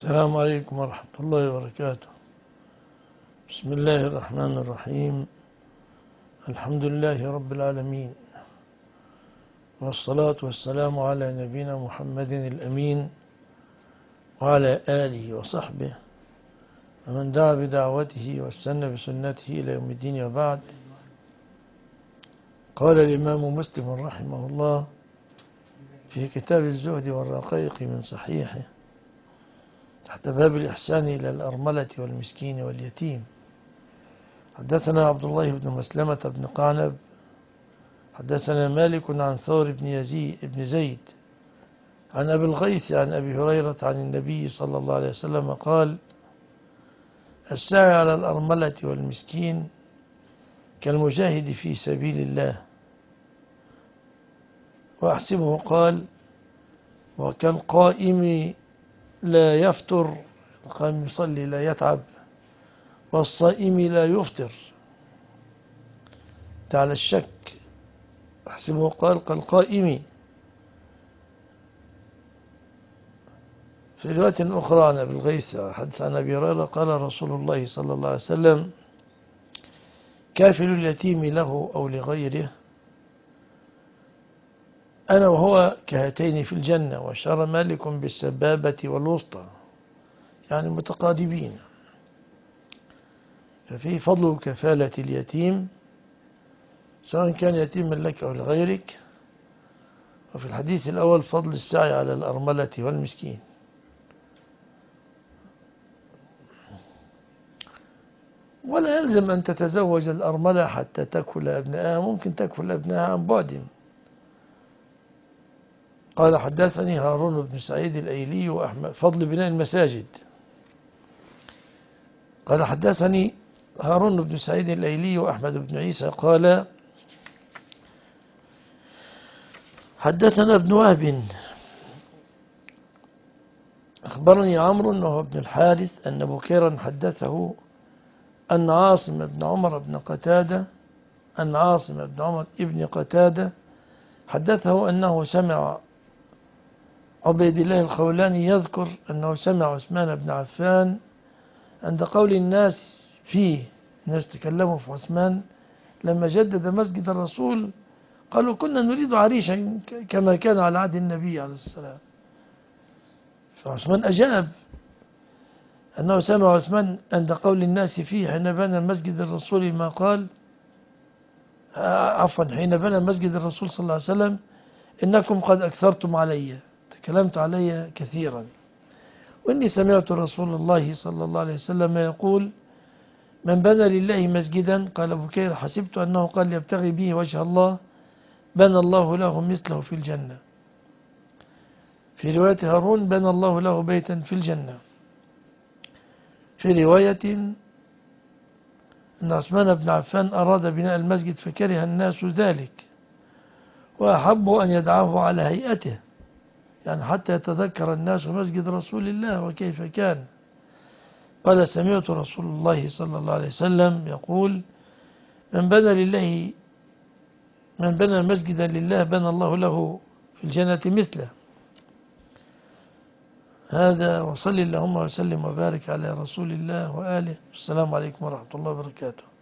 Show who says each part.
Speaker 1: السلام عليكم ورحمة الله وبركاته. بسم الله الرحمن الرحيم. الحمد لله رب العالمين، والصلاة والسلام على نبينا محمد الأمين وعلى آله وصحبه ومن دعا بدعوته واستنى بسنته إلى يوم الدين. وبعد، قال الإمام مسلم رحمه الله في كتاب الزهد والرقائق من صحيحه تحت باب الإحسان إلى الأرملة والمسكين واليتيم: حدثنا عبد الله بن مسلمة بن قعنب حدثنا مالك عن ثور بن زيد عن أبي الغيث عن أبي هريرة عن النبي صلى الله عليه وسلم قال: الساعي على الأرملة والمسكين كالمجاهد في سبيل الله. وأحسبه قال: وكالقائم لا يفتر، القائم يصلي لا يتعب، والصائم لا يفطر. تعالى الشك. أحسبه قال: كالقائم. في رواية أخرى عن أبي الغيث حدث عن أبي هريرة قال رسول الله صلى الله عليه وسلم: كافل اليتيم له أو لغيره أنا وهو كهاتين في الجنة. وأشار مالك بالسبابة والوسطى، يعني متقاربين. ففي فضل كفالة اليتيم سواء كان يتيما لك أو لغيرك. وفي الحديث الأول فضل السعي على الأرملة والمسكين. ولا يلزم أن تتزوج الأرملة حتى تكفل أبنائها، ممكن تكفل أبنائها عن بعد. قال: حدثني هارون بن سعيد الأيلي وأحمد. فضل بناء المساجد. قال: حدثني هارون بن سعيد الأيلي وأحمد بن عيسى قال: حدثنا ابن وهب أخبرني عمرو وهو ابن الحارث أن بكيرا حدثه أن عاصم بن عمر ابن قتادة حدثه أنه سمع عبيد الله الخولاني يذكر أنه سمع عثمان بن عفان عند قول الناس فيه. الناس تكلموا في عثمان لما جدد مسجد الرسول، قالوا: كنا نريد عريشا كما كان على عهد النبي عليه السلام. فعثمان أجاب أنه سمع عثمان عند قول الناس فيه حين بنى مسجد الرسول ما قال، حين بنى مسجد الرسول صلى الله عليه وسلم: إنكم قد أكثرتم علي، تكلمت علي كثيرا، وإني سمعت رسول الله صلى الله عليه وسلم يقول: من بنى لله مسجدا، قال بكير: حسبت أنه قال يبتغي به وجه الله، بنى الله له مثله في الجنة. في رواية هارون: بنى الله له بيتا في الجنة. في رواية أن عثمان بن عفان أراد بناء المسجد فكره الناس ذلك، وأحبوا أن يدعوه على هيئته، يعني حتى يتذكر الناس مسجد رسول الله وكيف كان. قال: سمعت رسول الله صلى الله عليه وسلم يقول: من بنى مسجدا لله بنى الله له في الجنة مثله. هذا، وصلي اللهم وسلم وبارك على رسول الله وآله. السلام عليكم ورحمة الله وبركاته.